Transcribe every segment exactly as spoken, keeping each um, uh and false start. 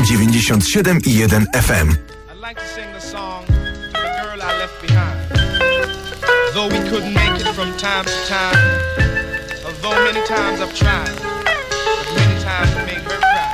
dziewięćdziesiąt siedem i jeden F M. I'd like to sing the song to the girl I left behind. Though we couldn't make it from time to time, although many times I've tried, but many times to make her cry.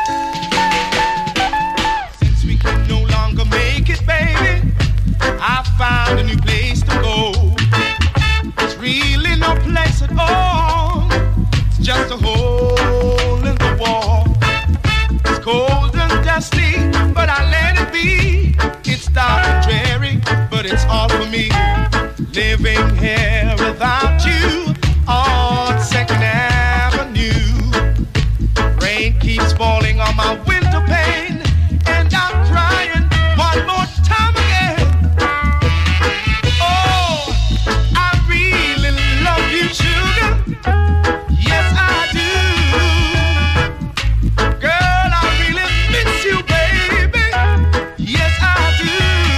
Since we can no longer make it, baby, I found a new place to go. It's really no place at all. It's just a hole in the wall. It's cold and dusty, but I let it be. It's dark and dreary, but it's all for me. Living here without you on Second Avenue. Rain keeps falling on my window pane, and I'm crying one more time again. Oh, I really love you, sugar. Yes, I do. Girl, I really miss you, baby. Yes, I do.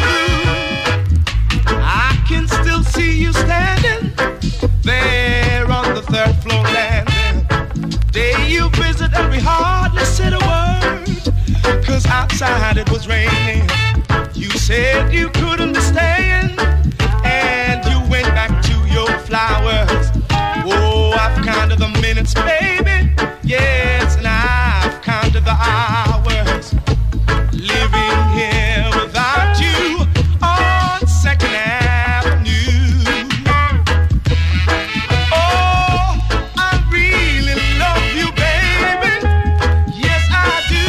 I can still see you standing there on the third floor landing. Day you visit and we hardly said a word, 'cause outside it was raining. You said you couldn't be staying, and you went back to your flowers. Oh, I've counted the minutes, baby. Yes, and I've counted the hours. Living here without you on Second Avenue. Oh, I really love you, baby. Yes, I do.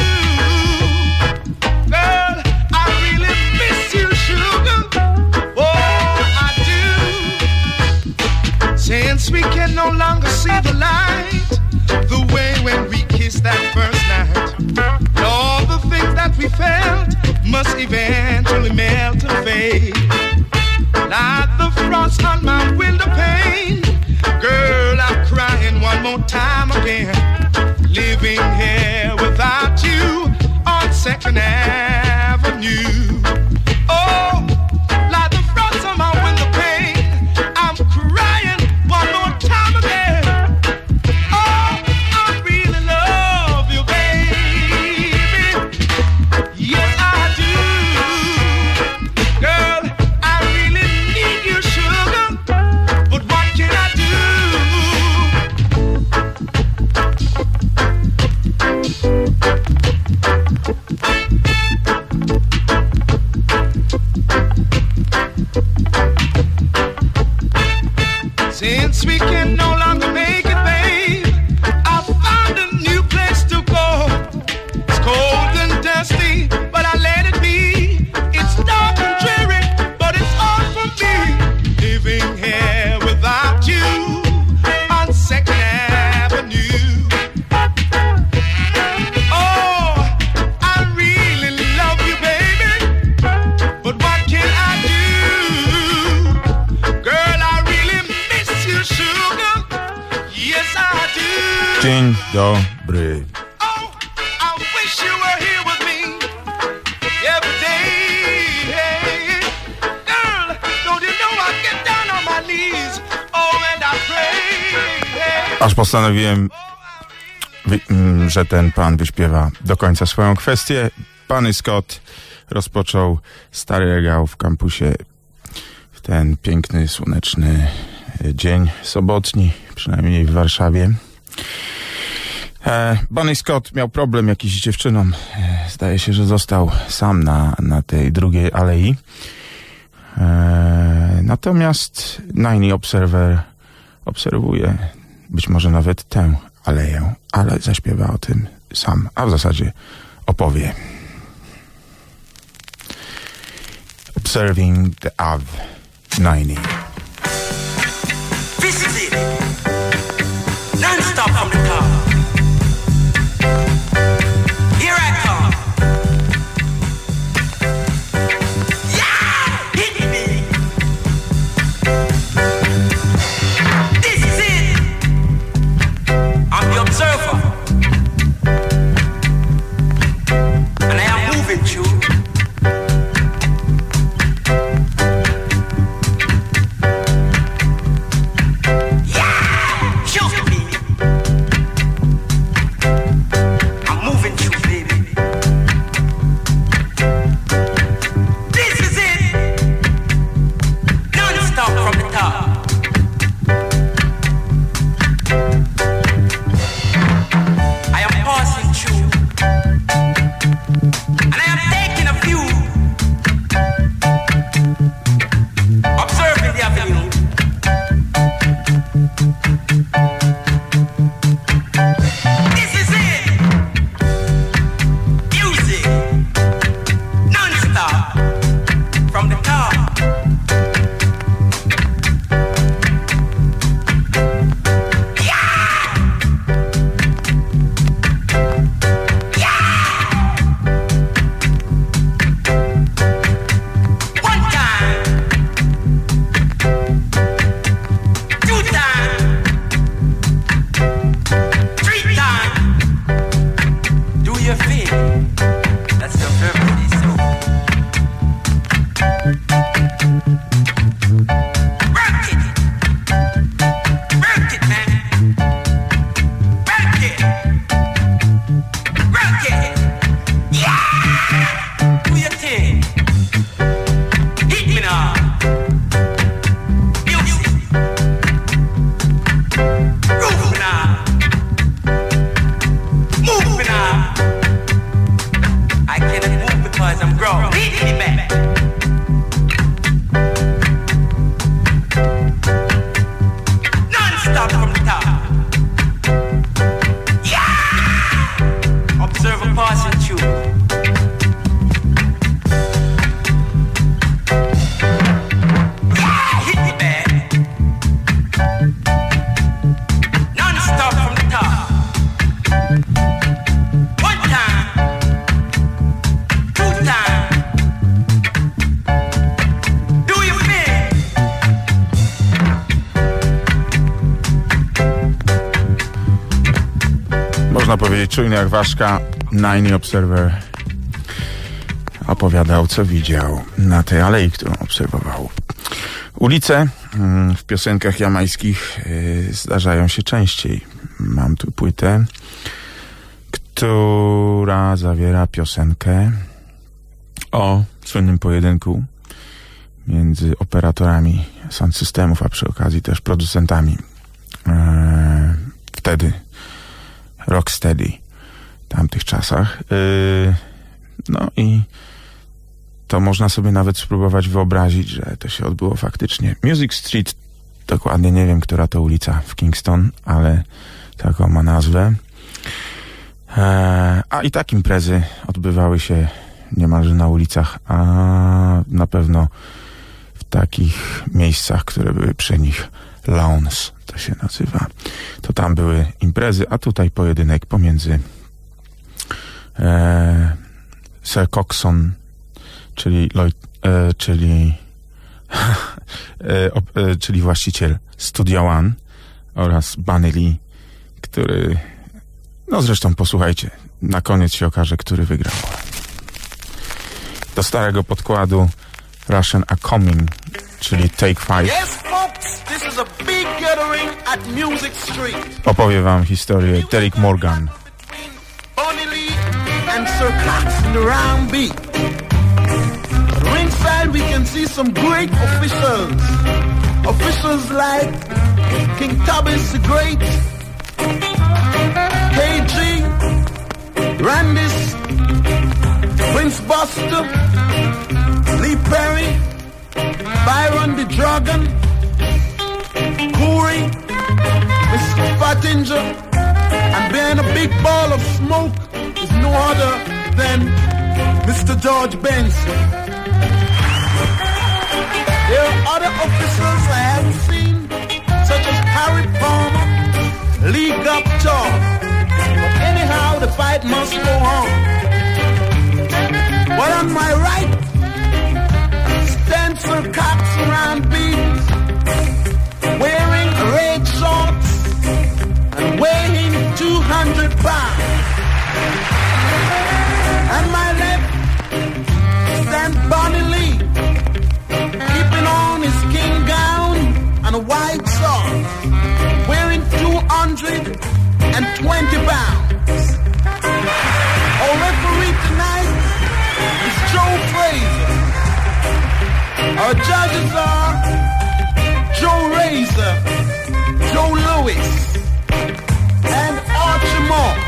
Girl, I really miss you, sugar. Oh, I do. Since we can no longer see the light, the way when we kissed that first night, and all the things that we felt must eventually melt and fade. Like the frost on my window pane, girl, I'm crying one more time again. Living here without you on Second Avenue. Oh, like the frost on my window pane, I'm crying one more time again. Oh, I really love you, baby. Yes, I do. Girl, I really need you, sugar. But what can I do? Since we can no longer make it, babe, I found a new place to go. It's cold and dusty, but I let it be. It's dark and dreary, but it's all for me. Living here without you on Second Avenue. Oh, I really love you, baby. But what can I do? Girl, I really miss you, sugar. Yes, I do. Dzień dobry. Oh, I wish you were here with me every day. Girl, don't you know I get down on my knees? Oh, and I pray. Aż postanowiłem, wy- mm, że ten pan wyśpiewa do końca swoją kwestię. Pan Scott rozpoczął stary regał w kampusie w ten piękny, słoneczny dzień sobotni, przynajmniej w Warszawie. E, Bunny Scott miał problem jakiś z dziewczyną. E, zdaje się, że został sam na, na tej drugiej alei. E, natomiast Nine Observer obserwuje być może nawet tę aleję, ale zaśpiewa o tym sam, a w zasadzie opowie. Observing the Ave, Nine. This is it. Non-stop from the top. Here I come. Yeah! Hit me. This is it. I'm the observer. And I am moving through. można powiedzieć czujny jak ważka. Nine Observer opowiadał, co widział na tej alei, którą obserwował. Ulice w piosenkach jamajskich zdarzają się częściej. Mam tu płytę, która zawiera piosenkę o słynnym pojedynku między operatorami sound systemów, a przy okazji też producentami. Eee, wtedy Rocksteady w tamtych czasach. Eee, no i to można sobie nawet spróbować wyobrazić, że to się odbyło faktycznie. Music Street, dokładnie nie wiem, która to ulica w Kingston, ale taką ma nazwę. Eee, a i tak imprezy odbywały się niemalże na ulicach, a na pewno w takich miejscach, które były przy nich lawns, to się nazywa. To tam były imprezy, a tutaj pojedynek pomiędzy e, Sir Coxsone, czyli Lloyd, e, czyli e, op, e, czyli właściciel Studio One, oraz Bunny Lee, który, no zresztą posłuchajcie, na koniec się okaże, który wygrał. Do starego podkładu Russian A Coming, czyli Take Five. Yes, folks, this is a big gathering at Music Street. Opowie wam historię Derek Morgan. Bunny Lee and Sir Cox in the round beat. At ringside we can see some great officials. Officials like King Tubby's the Great, K G, Randis, Prince Buster, Lee Perry, Byron the Dragon, Corey, Mister Fattinger, and behind a big ball of smoke is no other than Mister George Benson. There are other officers I haven't seen, such as Harry Palmer, Lee Guptaw. But anyhow, the fight must go on. But on my right stands Sir Cox around beans, wearing red shorts and weighing two hundred pounds. On my left stands Bunny Lee, keeping on his king gown and a white sock, wearing two hundred twenty pounds. Our referee tonight is Joe Fraser. Our judges are Joe Razor, Joe Lewis, and Archie Moore.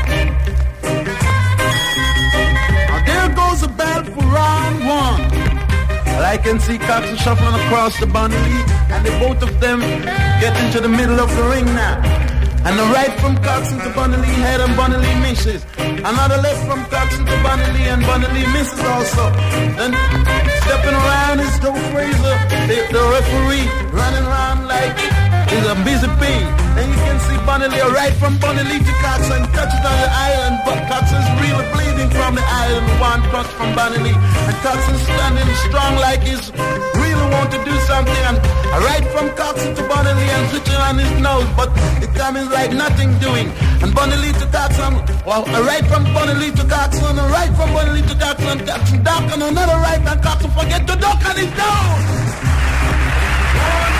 Now there goes a bell for round one. Well, I can see Coxon shuffling across the Bunny Lee, and the both of them get into the middle of the ring now. And the right from Coxon to Bunny Lee head and Bunny Lee misses. Another left from Coxon to Bunny Lee and Bunny Lee misses also. Then stepping around is Joe Fraser, the, the referee, running around like he's a busy bee. Then you can see Bunny Lee right from Bunny Lee to Coxon, touches on the island, but Coxon's really bleeding from the island. One touch from Bunny Lee, and Coxon's standing strong like he's really want to do something. And right from Coxon to Bunny Lee and switching on his nose, but it comes like nothing doing. And Bunny Lee to Coxon, well, right from Bunny Lee to Coxon, and right from Bunny Lee to Coxon, Coxon duck, and another right, and Coxon forget to duck, and he's down. One,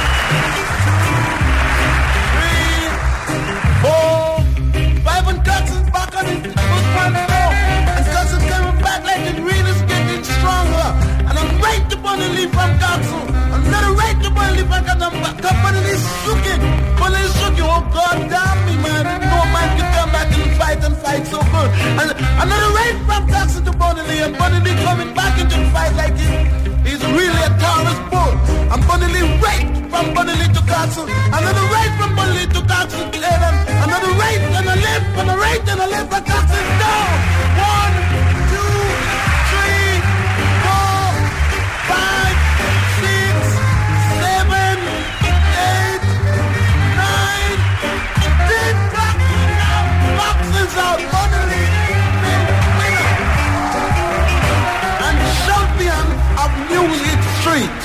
three, four, five, and Coxon's back on his first one, four, and Coxon's coming back like it really is getting stronger. And I'm right to Bunny Lee from Coxon, another right to Bunny Lee from Coxon, Bunny Lee's shooking, Bunny Lee's shooking, oh God damn me, man, no man can come back and fight and fight so good. And another right from Coxon to Bunny Lee, and Bunny Lee coming back into the fight like he, he's really a Taurus bull. And Bunny Lee right from Bunny Lee to Coxon, another right from Bunny Lee to Coxon, another right and a left, and a right and a left, and Coxon's down. One, two, three, four, five, six, seven, eight, nine, ten. Coxon's out. Coxon's out. Bunny Lee, big winner and champion of Music Street.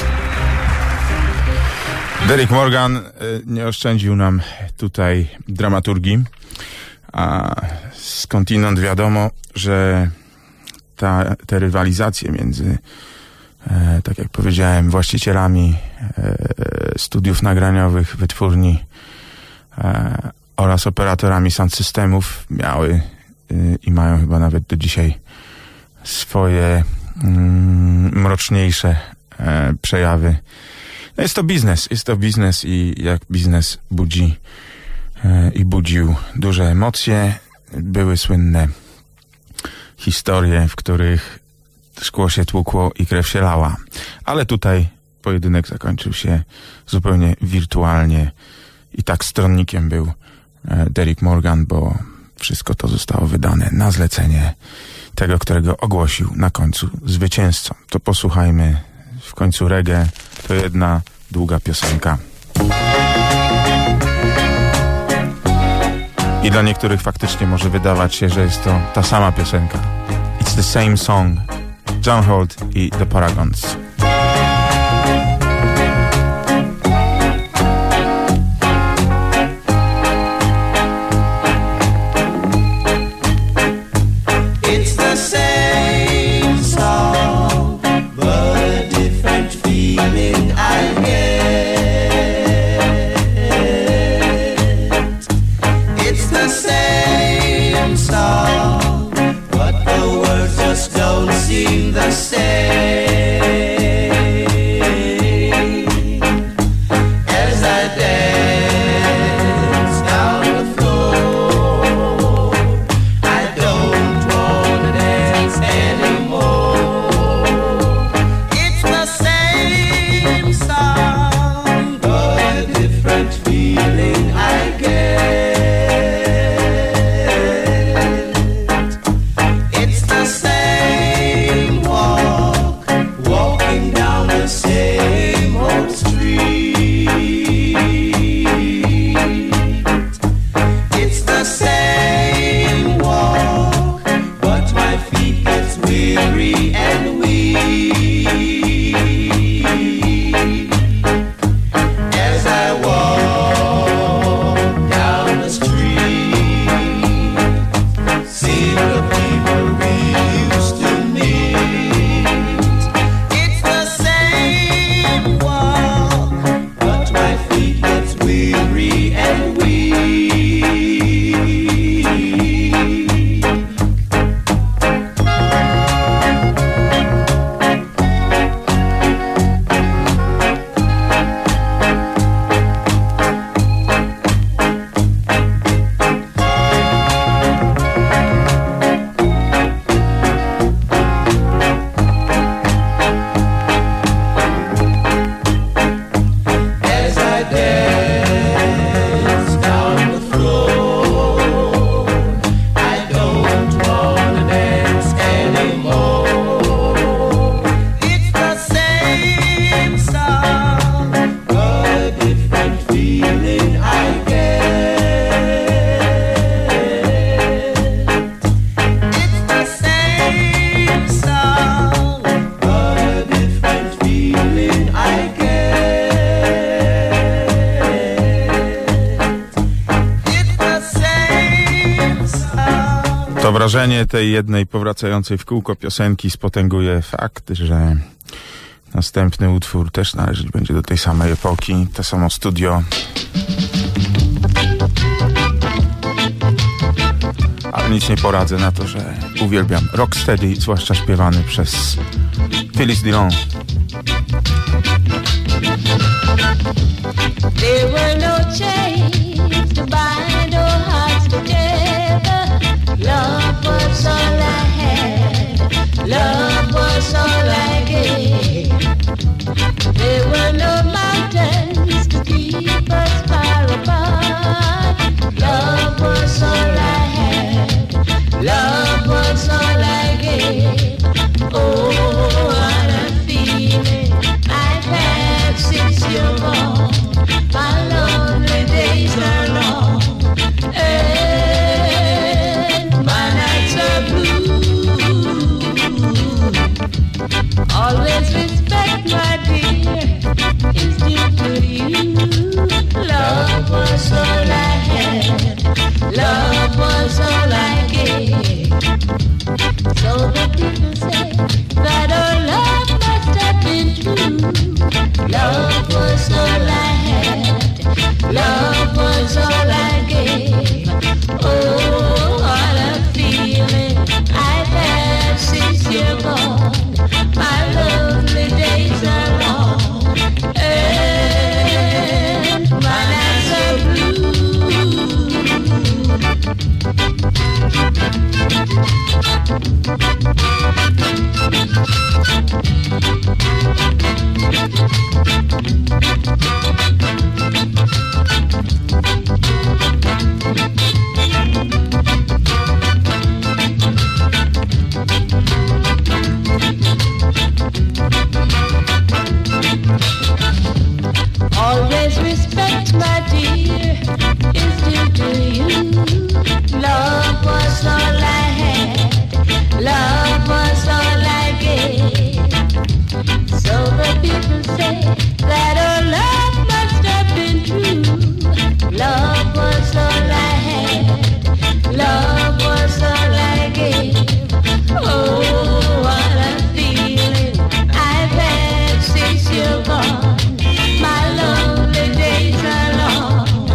Derek Morgan nie oszczędził nam tutaj dramaturgii, A skądinąd wiadomo, że ta, te rywalizacje między, e, tak jak powiedziałem, właścicielami e, studiów nagraniowych, wytwórni e, oraz operatorami sound systemów miały e, i mają chyba nawet do dzisiaj swoje mm, mroczniejsze e, przejawy. No jest to biznes, jest to biznes i jak biznes budzi e, i budził duże emocje, były słynne historie, w których szkło się tłukło i krew się lała. Ale tutaj pojedynek zakończył się zupełnie wirtualnie i tak stronnikiem był e, Derrick Morgan, bo wszystko to zostało wydane na zlecenie tego, którego ogłosił na końcu zwycięzcą. To posłuchajmy w końcu reggae. To jedna długa piosenka. I dla niektórych faktycznie może wydawać się, że jest to ta sama piosenka. It's the same song. John Holt i The Paragons. It's the same song, but a different feeling I get. It's the same song, but the words just don't seem the same. As I dance down the floor, I don't wanna dance anymore. It's the same song, but a different feeling I get. It's the same walk, walking down the same old street. It's the same walk, but my feet get weary and weak. As I walk down the street, see the people we used to meet. It's the same walk, but my feet get weary and weak. As I dance down the floor, I don't wanna dance anymore. It's the same song, but a different feeling I get. It's the same song, but a different feeling I get. It's the same song. To wrażenie tej jednej powracającej w kółko piosenki spotęguje fakt, że następny utwór też należeć będzie do tej samej epoki, to samo studio. Ale nic nie poradzę na to, że uwielbiam Rocksteady, zwłaszcza śpiewany przez Phyllis Dillon. There were no chains to bind our hearts together. Love was all I had. Love was all I gave. There were no mountains to keep us far apart. Love was all I had. Love was all I gave. Oh, what a feeling I've had since you're gone. My lonely days are long, and my nights are blue. Always respect, my dear, is due to you. Love was all I had. Love was respect, my dear, is due to you. Love was all I had, love was all I gave. So the people say that our love must have been true. Love was all I had, love was all I gave. Oh, what a feeling I've had since you're gone. My lonely days are long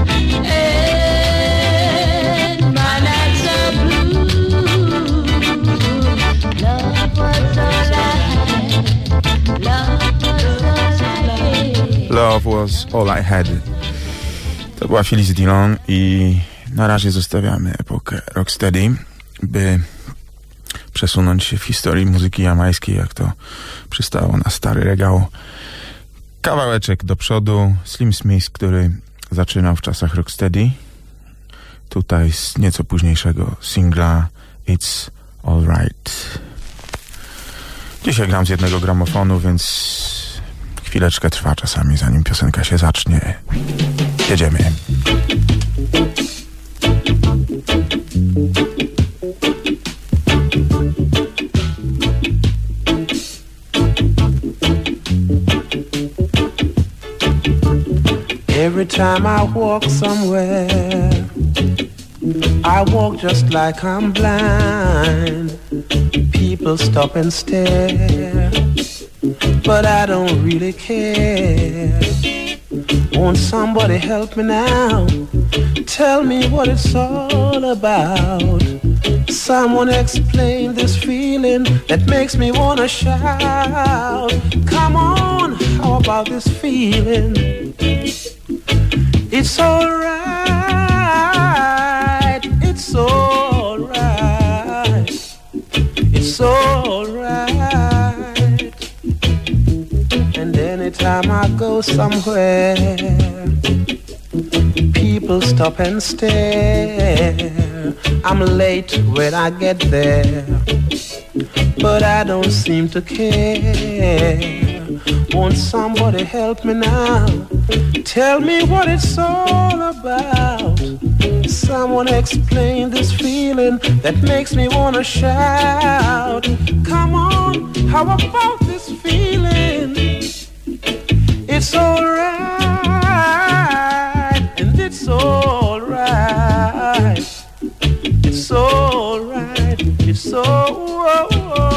and my nights are blue. Love was all I had, love was all I gave. Love was all I had. To była Phyllis Dillon i na razie zostawiamy epokę rocksteady, by przesunąć się w historii muzyki jamańskiej, jak to przystało na stary regał. Kawałeczek do przodu, Slim Smith, który zaczynał w czasach rocksteady. Tutaj z nieco późniejszego singla It's Alright. Dzisiaj gram z jednego gramofonu, więc chwileczkę trwa czasami, zanim piosenka się zacznie. Jedziemy. Every time I walk somewhere, I walk just like I'm blind. People stop and stare, but I don't really care. Won't somebody help me now? Tell me what it's all about. Someone explain this feeling that makes me wanna shout. Come on, how about this feeling? It's alright, it's alright, it's alright. And anytime I go somewhere, people stop and stare. I'm late when I get there, but I don't seem to care. Won't somebody help me now? Tell me what it's all about. Someone explain this feeling that makes me wanna shout. Come on, how about this feeling? It's alright, and it's alright. It's alright, it's alright.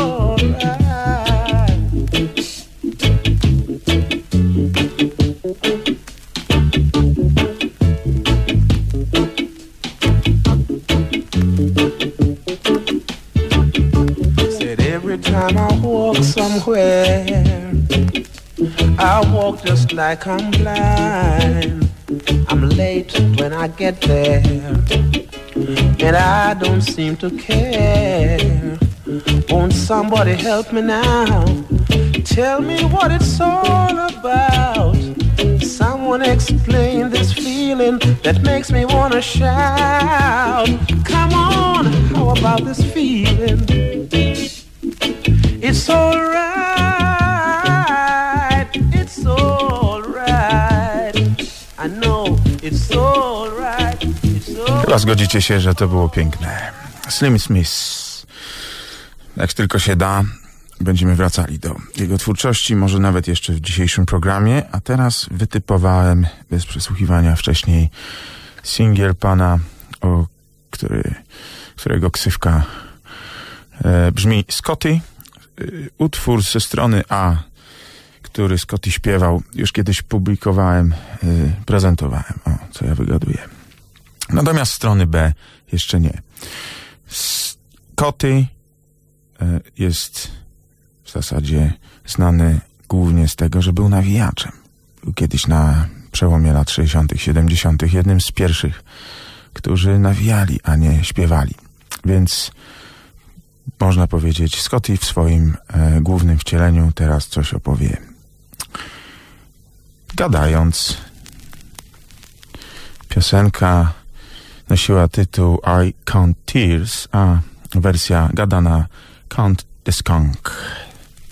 Every time I walk somewhere, I walk just like I'm blind. I'm late when I get there, and I don't seem to care. Won't somebody help me now? Tell me what it's all about. Someone explain this feeling that makes me wanna shout. Come on, how about this feeling? It's alright, it's alright. I know it's alright, it's alright. Chyba zgodzicie się, że to było piękne. Slim Smith. Jak tylko się da, będziemy wracali do jego twórczości, może nawet jeszcze w dzisiejszym programie. A teraz wytypowałem bez przesłuchiwania wcześniej singiel pana, o który, którego ksywka e, brzmi Scotty. Utwór ze strony A, który Scotty śpiewał, już kiedyś publikowałem, yy, prezentowałem. O, co ja wygaduję. Natomiast strony B jeszcze nie. Scotty yy, jest w zasadzie znany głównie z tego, że był nawijaczem. Był kiedyś na przełomie lat sześćdziesiątych, siedemdziesiątych jednym z pierwszych, którzy nawijali, a nie śpiewali. Więc można powiedzieć, Scotty w swoim e, głównym wcieleniu teraz coś opowie. Gadając. Piosenka nosiła tytuł I Count Tears, a wersja gadana Count the Skunk.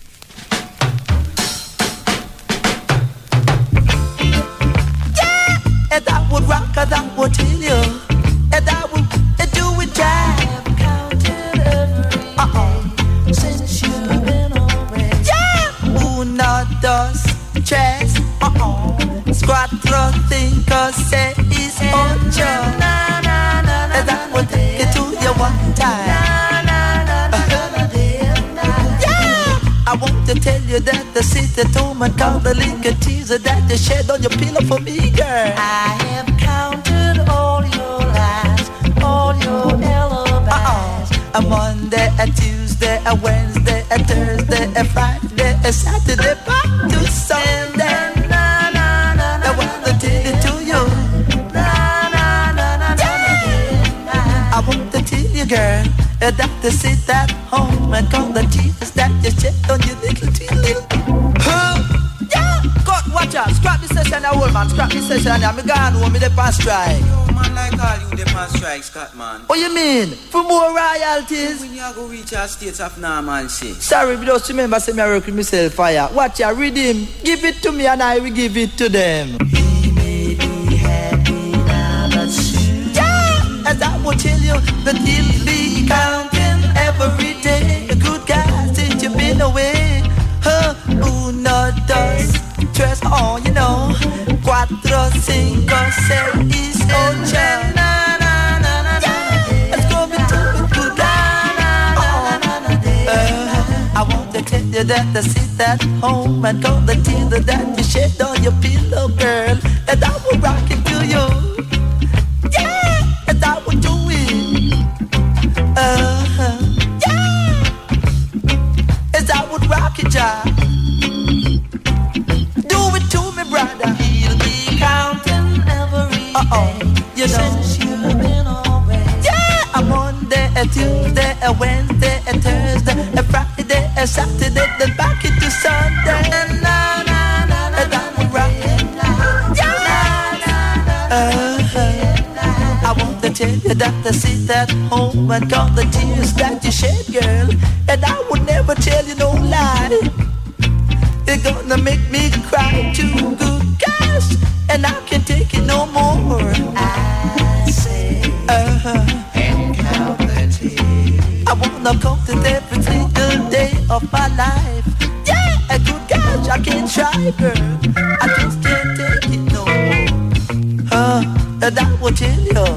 Yeah! and that would rock, and that would tell you, and that would and do it jive. Counted every uh-uh. since you've been away. Yeah, uno, dos, tres, uh-uh. Cuatro, cinco, seis, ocho. And that would take it to you one time. I want to tell you that the city told and called the liquor teaser that you shed on your pillow for me, girl. I have counted all your lies, all your alibis. Uh-uh. A Monday, a Tuesday, a Wednesday, a Thursday, a Friday, a Saturday, back to Sunday. I want to tell it to you. Yeah. I want to tell you, girl, that to sit at home and call the tears that you shed on your little teeth. Huh? Yeah! God, watch out. Scrap the session, I will, man. Scrap the session, I'm gone home, me dey on strike. Yo, man, like all you dey on strike, Scott, man. What you mean? For more royalties? When you go reach our states of normalcy. Sorry, but just remember, say me I work with myself, fire. Watch out, read him. Give it to me and I will give it to them. He may be happy now, but soon. Yeah! As I will tell you, that he'll be counting every day. A good guy since you've been away. Huh? Uno, dos, tres, oh, you know. Cuatro, cinco, seis, ocho. Yeah, let's go be to it, good guy. Oh, uh, I want to tell you that I sit at home and call the tears that you shed on your pillow, girl. And I will rock it to you. Yeah, and I will do it. Uh-huh. Yeah, as I would rock it, ja. Do it to me, brother. He'll be counting every uh-oh. Day. You know, since you've been away. Yeah, a Monday, a Tuesday, a Wednesday, a Thursday, a Friday, a Saturday, then back into Sunday. And na na na na, and I would rock it. Yeah, uh-huh. I want to tell you that I sit at home and count the tears that you shed, girl. And I would never tell you no lie. You're gonna make me cry too good, gosh. And I can't take it no more. I say, uh-huh. And count the tears. I wanna count it every single day of my life. Yeah, a good gosh, I can't try, girl. I just can't take it no more. Uh, and I will tell you.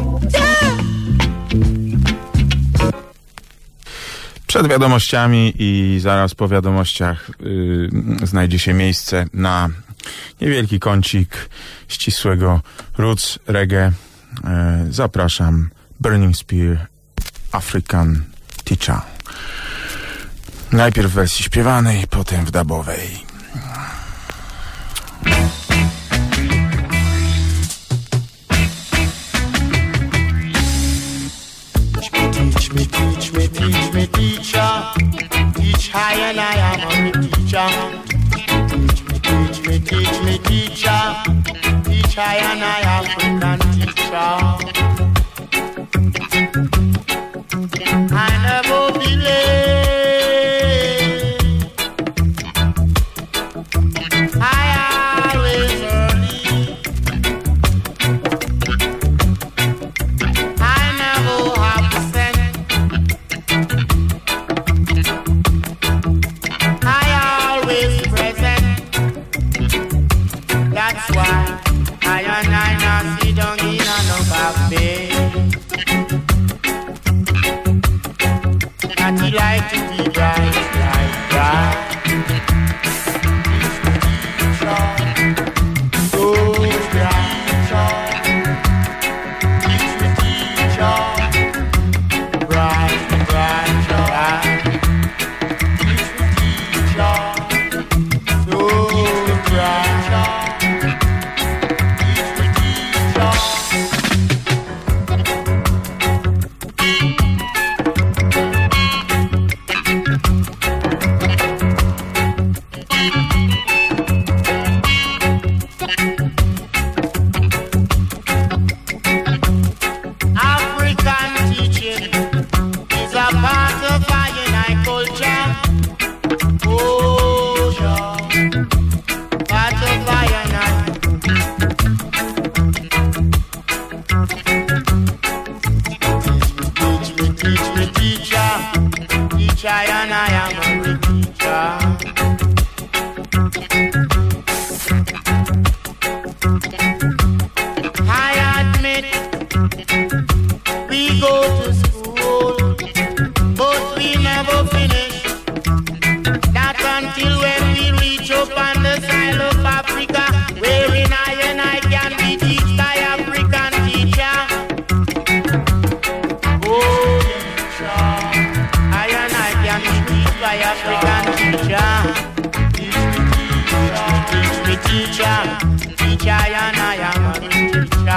Przed wiadomościami i zaraz po wiadomościach yy, znajdzie się miejsce na niewielki kącik ścisłego roots reggae. Yy, zapraszam Burning Spear, African Teacher. Najpierw w wersji śpiewanej, potem w dubowej. Teach me, teach me, teach me, teacher. Teach high and I am a teacher. Teach me, teach me, teach me, teacher. Teach high and I African teacher. I never be late. I always early. I never have to send. That's why I and I now sit down in a back bay. And he like to be bright like that. So bright, teach me, teacher. Bright, bright, bright. Teach me, teacher. So bright. Teach me, teacher.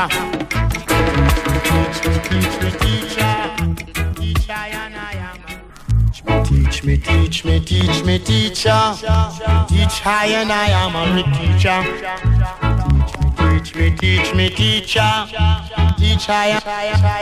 Teach me, teach me, teach me, teacher. Teach I and I am a teacher. Teach me, teach me, teacher. Teach I and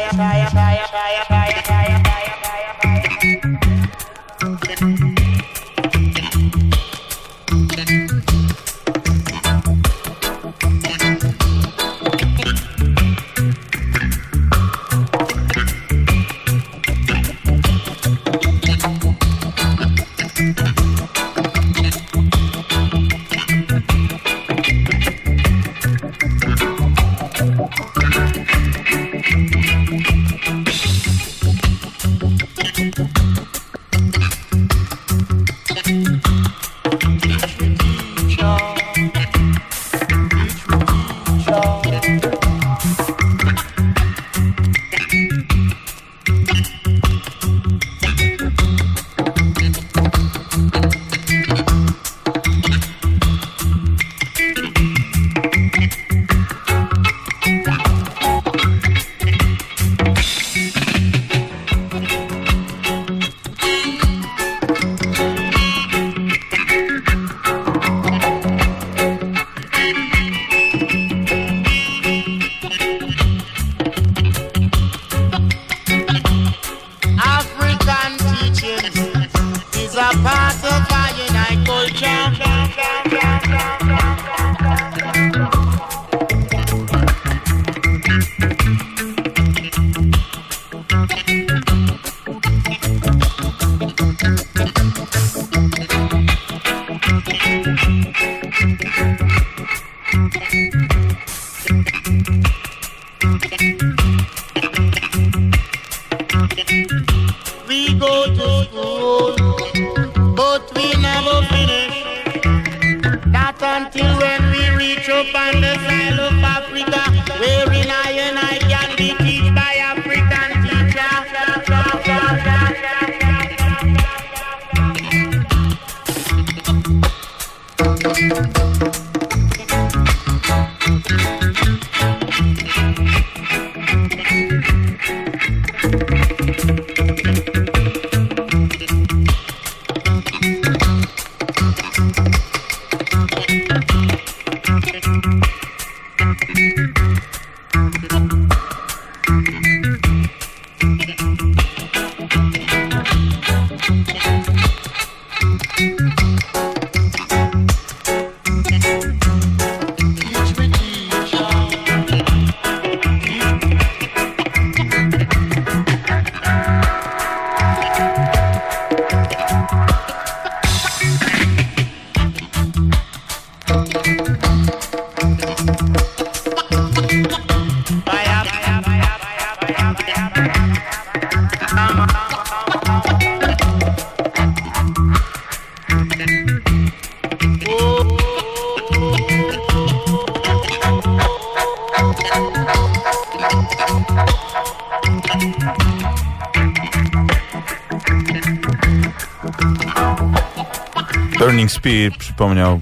Burning Spear przypomniał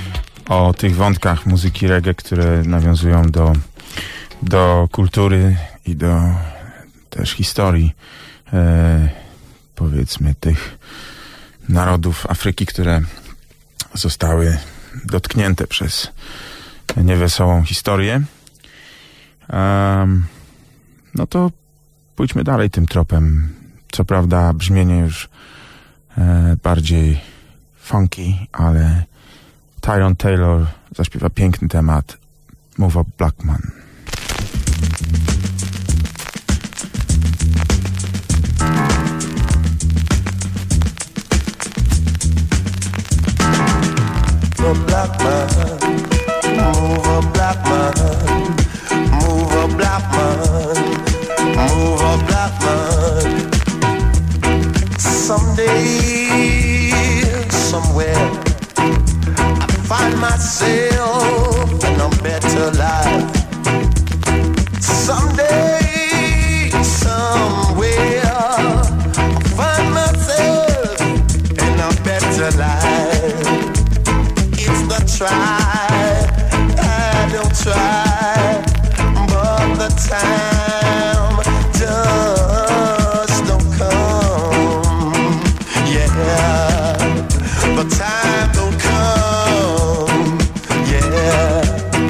o tych wątkach muzyki reggae, które nawiązują do, do kultury i do też historii e, powiedzmy tych narodów Afryki, które zostały dotknięte przez niewesołą historię. Um, no to pójdźmy dalej tym tropem. Co prawda brzmienie już e, bardziej funky, ale Tyrone Taylor zaśpiewa piękny temat Move Up Blackman. Move up black man, move up black man, move up black man, move up black man. Someday, somewhere, I find myself in a better life. Someday, somewhere, I find myself in a better life. Try the time just don't come. Yeah, the time don't come. Yeah,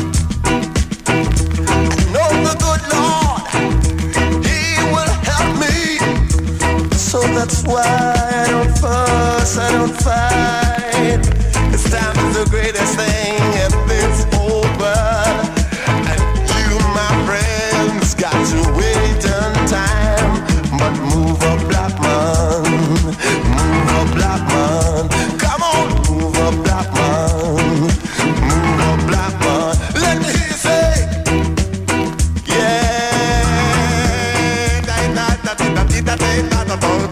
I know the good Lord, He will help me. So that's why I don't fuss, I don't fight. This time is the greatest thing and it's over. And you, my friends, got to wait on time. But move up, black man, move up, black man. Come on, move up, black man, move up, black man. Let me hear you say, yeah, da da da da da da da da da.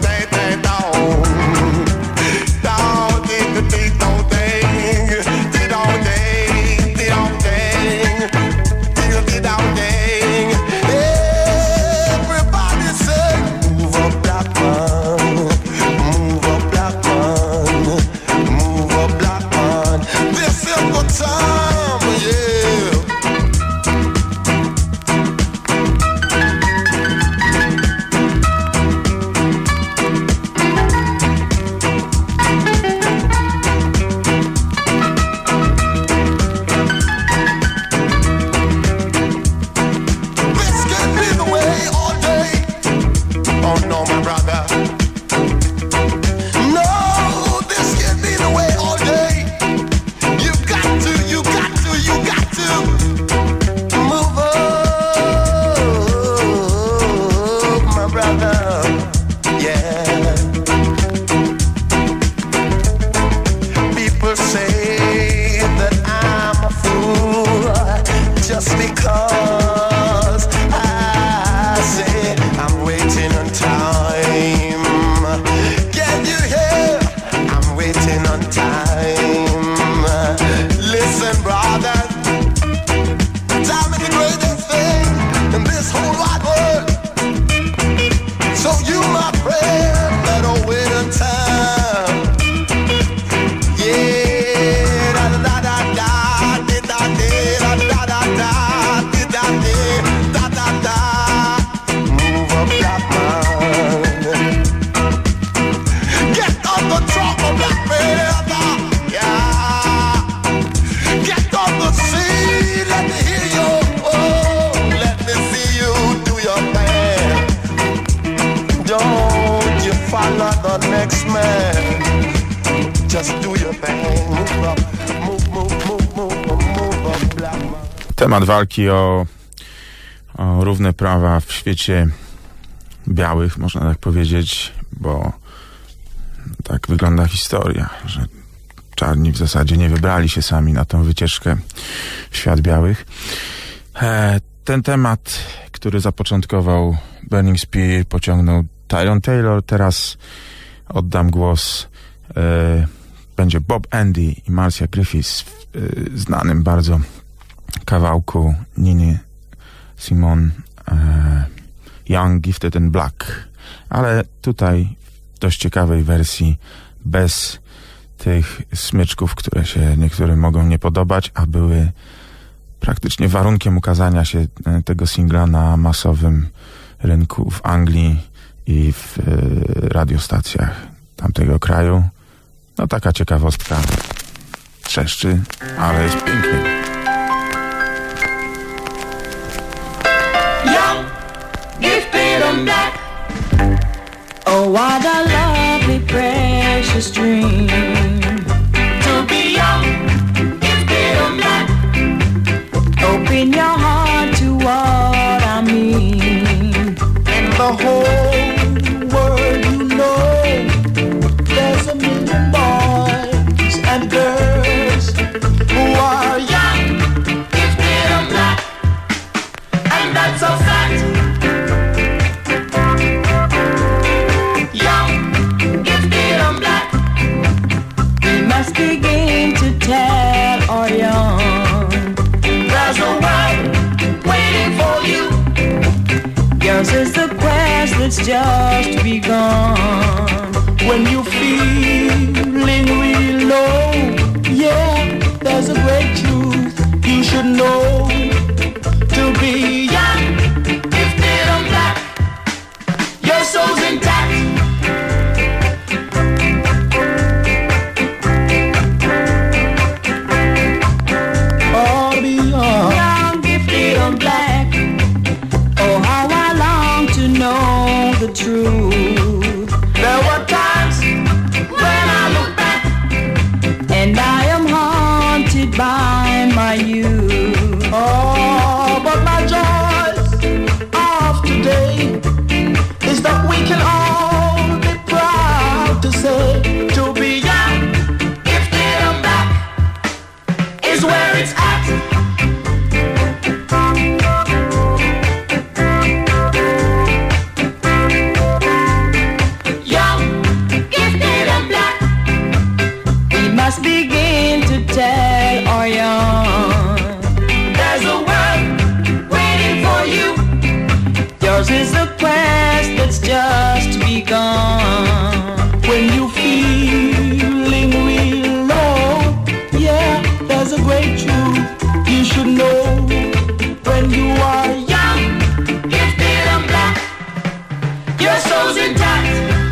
Temat walki o, o równe prawa w świecie białych, można tak powiedzieć, bo tak wygląda historia, że czarni w zasadzie nie wybrali się sami na tą wycieczkę w świat białych. E, ten temat, który zapoczątkował Burning Spear, pociągnął Tyrone Taylor. Teraz oddam głos, e, będzie Bob Andy i Marcia Griffiths w e, znanym bardzo kawałku Niny Simone, e, Young, Gifted and Black, ale tutaj w dość ciekawej wersji, bez tych smyczków, które się niektórym mogą nie podobać, a były praktycznie warunkiem ukazania się tego singla na masowym rynku w Anglii i w e, radiostacjach tamtego kraju. No taka ciekawostka, trzeszczy, ale jest piękny. Gifted and black. Oh, what a lovely, precious dream to be young, gifted and black. Open your heart to what I mean. In the whole world, you know, there's a million boys and girls who are young, Gifted and black. and that's a fact. Begin to tell all young, There's a world waiting for you. yours is the quest that's just begun. When you feeling real low, yeah, there's a great truth you should know. To be young, Yours is a quest that's just begun. When you feeling real low, yeah, there's a great truth you should know. When you are young, gifted and black, your soul's intact.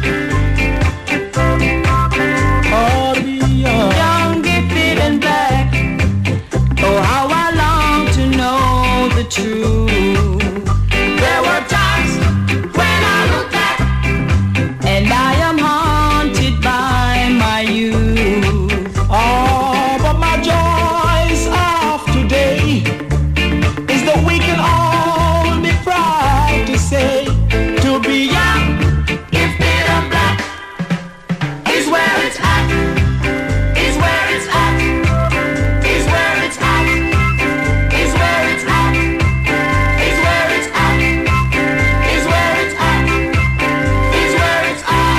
Oh, to be young, young, gifted and black. Oh, how I long to know the truth. There were times when I look back and I am haunted by my youth. Oh, but my joys of today is that we can all be proud to say, to be young, gifted and black is where it's at, is where it's at, is where it's at, is where it's at, is where it's at, is where it's at, is where it's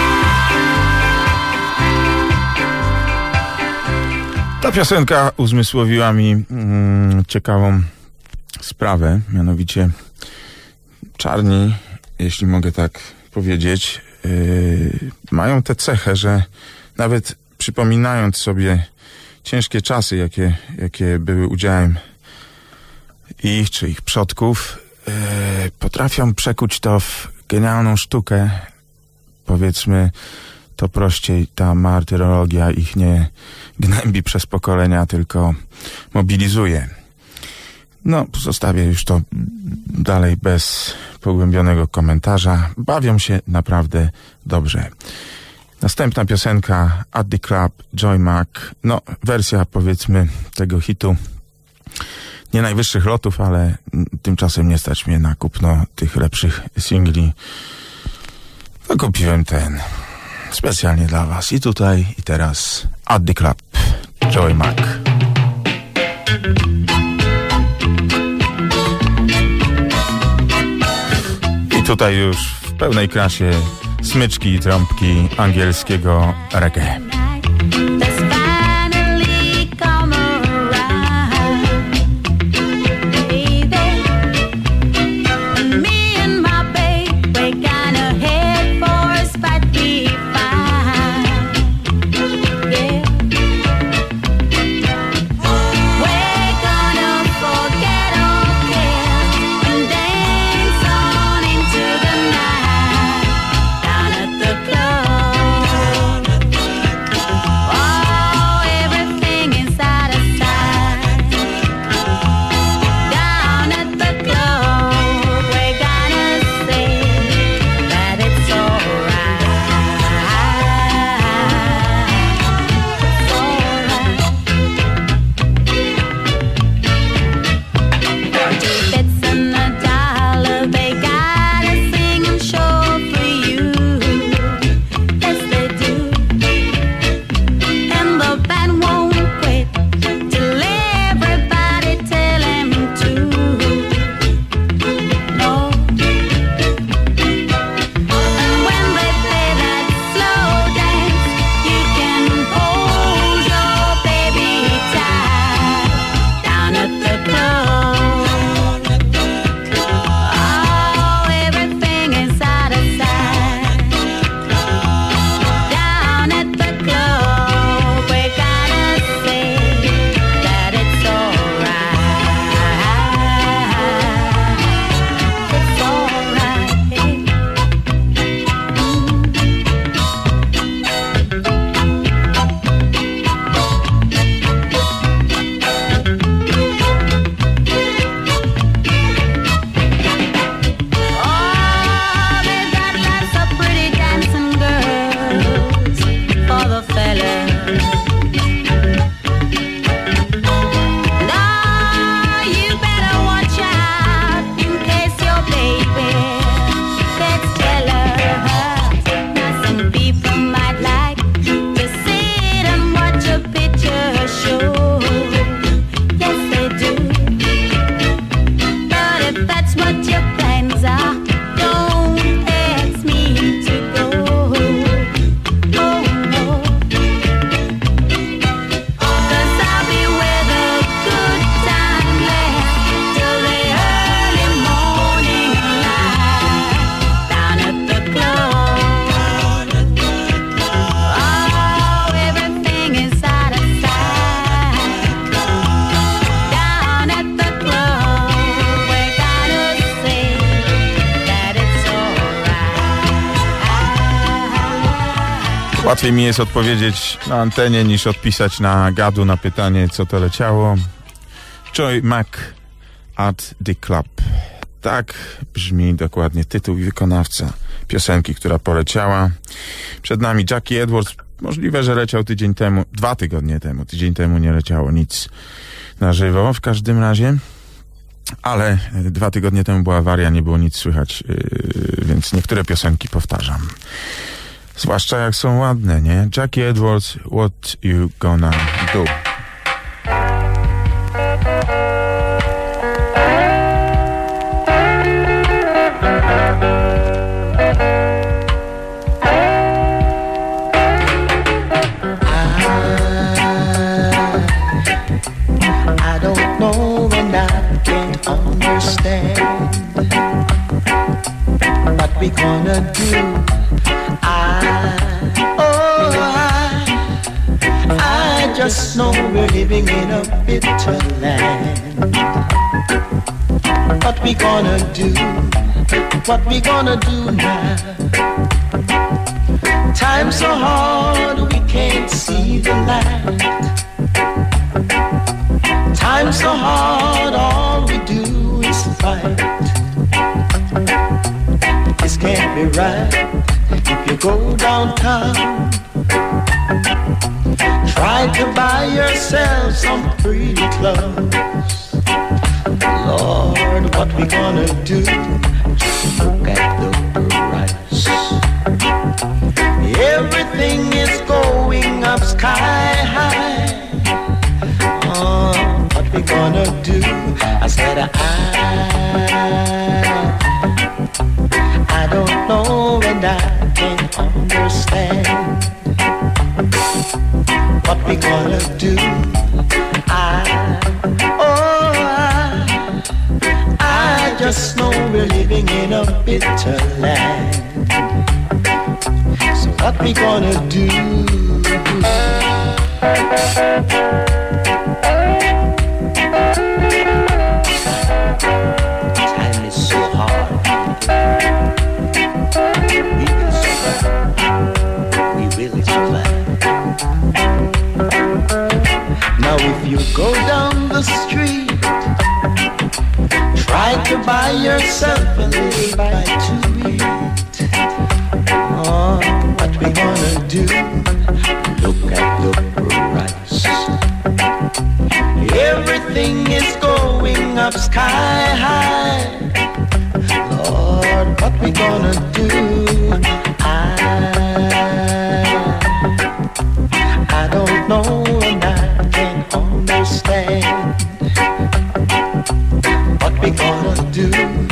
at. Ta piosenka uzmysłowiła mi mm, ciekawą sprawę, mianowicie czarni, jeśli mogę tak powiedzieć, yy, mają tę cechę, że nawet przypominając sobie ciężkie czasy, jakie, jakie były udziałem ich czy ich przodków, yy, potrafią przekuć to w genialną sztukę. Powiedzmy to prościej, ta martyrologia ich nie gnębi przez pokolenia, tylko mobilizuje. No, zostawię już to dalej bez pogłębionego komentarza. Bawią się naprawdę dobrze. Następna piosenka At the Club, Joy Mac. No, wersja powiedzmy tego hitu nie najwyższych lotów, ale tymczasem nie stać mnie na kupno tych lepszych singli. To kupiłem ten specjalnie dla was. I tutaj, i teraz At the Club, Joy Mac. I tutaj już w pełnej krasie smyczki i trąbki angielskiego reggae. Łatwiej mi jest odpowiedzieć na antenie niż odpisać na gadu na pytanie, co to leciało. Joy Mac at the Club. Tak brzmi dokładnie tytuł i wykonawca piosenki, która poleciała. Przed nami Jackie Edwards. Możliwe, że leciał tydzień temu, dwa tygodnie temu. Tydzień temu nie leciało nic na żywo w każdym razie. Ale dwa tygodnie temu była awaria, nie było nic słychać, yy, więc niektóre piosenki powtarzam. Zwłaszcza jak są ładne, nie? Jackie Edwards, What You Gonna Do? I don't know and I can't understand what we gonna do. I, oh, I, I just know we're living in a bitter land. What we gonna do? What we gonna do now? Time's so hard we can't see the light. Time's so hard, all we do is fight. This can't be right. If you go downtown, try to buy yourself some pretty clothes. Lord, what we gonna do? Just look at the price. Everything is going up sky high. Oh, what we gonna do? I said I, I don't know and I can't understand what we gonna do. I, oh, I, I just know we're living in a bitter land. So what we gonna do? Time is so hard. We will survive. We will survive. Now if you go down the street, try to buy yourself a little bite to eat. Oh, what we gonna do? Look at the price. Everything is going up sky high. Lord, what we gonna do? I, I don't know and I can't understand what we gonna do.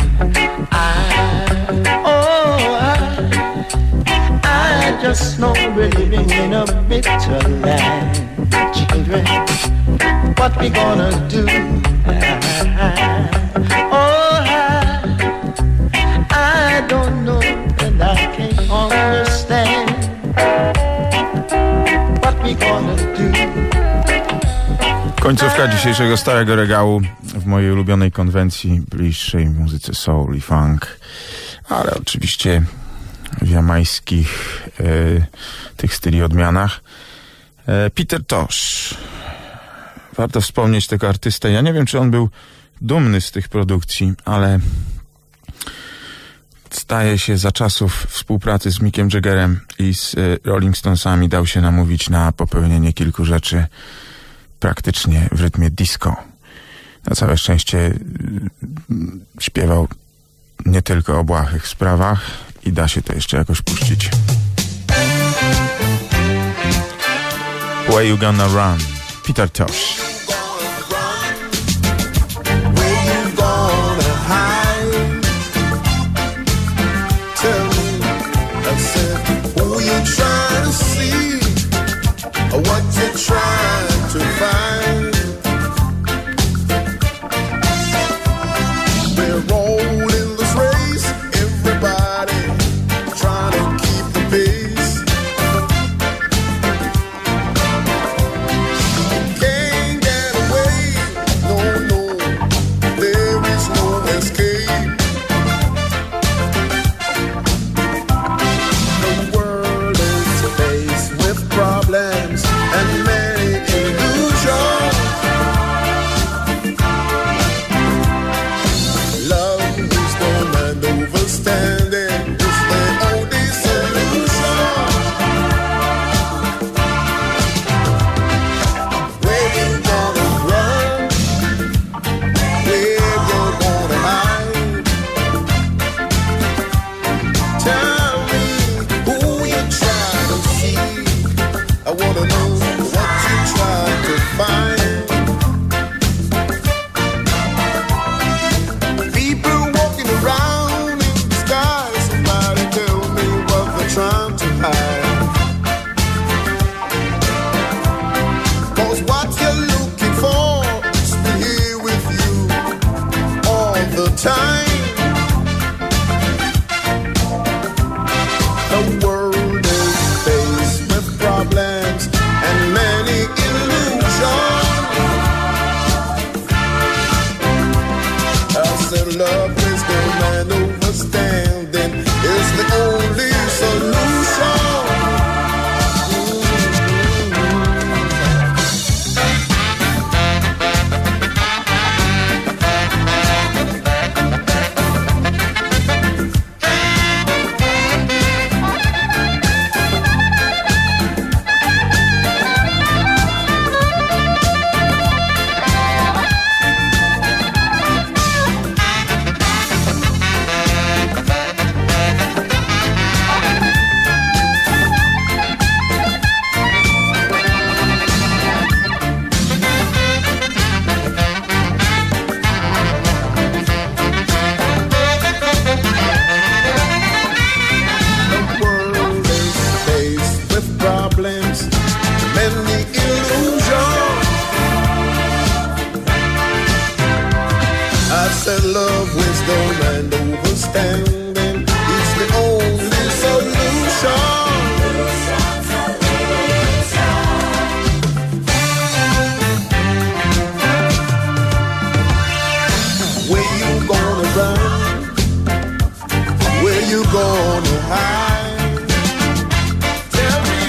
I, oh, I, I just know we're living in a bitter land. Children, what we gonna do? I, oh, I, I don't know and I can't understand what we gonna do. Końcówka dzisiejszego stałego regału w mojej ulubionej konwencji bliższej muzyce soul i funk, ale oczywiście w jamańskich e, tych styli odmianach. E, Peter Tosh. Warto wspomnieć tego artystę. Ja nie wiem, czy on był dumny z tych produkcji, ale zdaje się, za czasów współpracy z Mickiem Jaggerem i z y, Rolling Stonesami dał się namówić na popełnienie kilku rzeczy praktycznie w rytmie disco. Na całe szczęście y, śpiewał nie tylko o błahych sprawach i da się to jeszcze jakoś puścić. Where You Gonna Run? Peter Tosh. Trying to see what you're trying to find. We're all in this race, everybody trying to keep the pace. Can't you gonna hide? Tell me.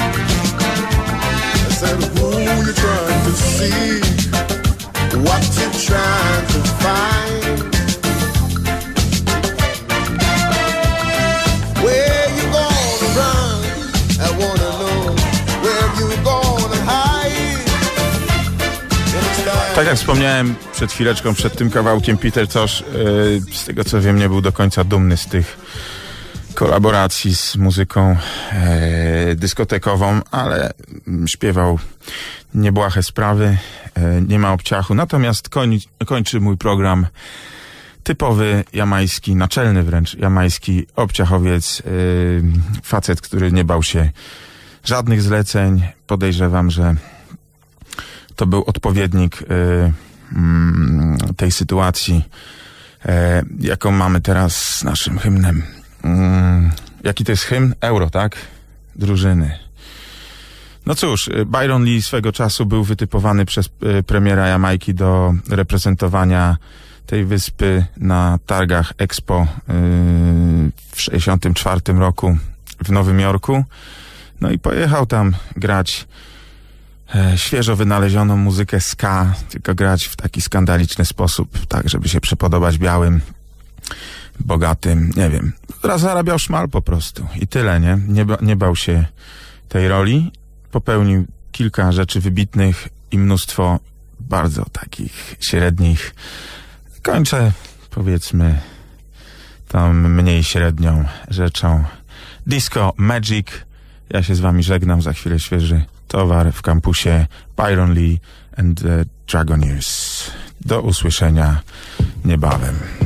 I said, who you trying to see? What you trying to find? Where you gonna run? I wanna know where you gonna hide. Tak jak wspomniałem przed chwileczką, przed tym kawałkiem, Peter Tosh, yy, z tego co wiem, nie był do końca dumny z tych kolaboracji z muzyką yy, dyskotekową, ale śpiewał niebłahe sprawy, yy, nie ma obciachu. Natomiast koń, kończy mój program typowy jamański, naczelny wręcz jamański obciachowiec, yy, facet, który nie bał się żadnych zleceń. Podejrzewam, że to był odpowiednik y, y, tej sytuacji, y, jaką mamy teraz z naszym hymnem. Y, jaki to jest hymn? Euro, tak? Drużyny. No cóż, Byron Lee swego czasu był wytypowany przez y, premiera Jamajki do reprezentowania tej wyspy na targach Expo y, w sześćdziesiątym czwartym roku w Nowym Jorku. No i pojechał tam grać e, świeżo wynalezioną muzykę ska, tylko grać w taki skandaliczny sposób, tak żeby się przypodobać białym, bogatym, nie wiem. Raz zarabiał szmal po prostu i tyle, nie? Nie, ba, nie bał się tej roli. Popełnił kilka rzeczy wybitnych i mnóstwo bardzo takich średnich. Kończę, powiedzmy, tą mniej średnią rzeczą. Disco Magic. Ja się z wami żegnam, za chwilę świeży towar w kampusie. Byron Lee and the Dragoneers. Do usłyszenia niebawem.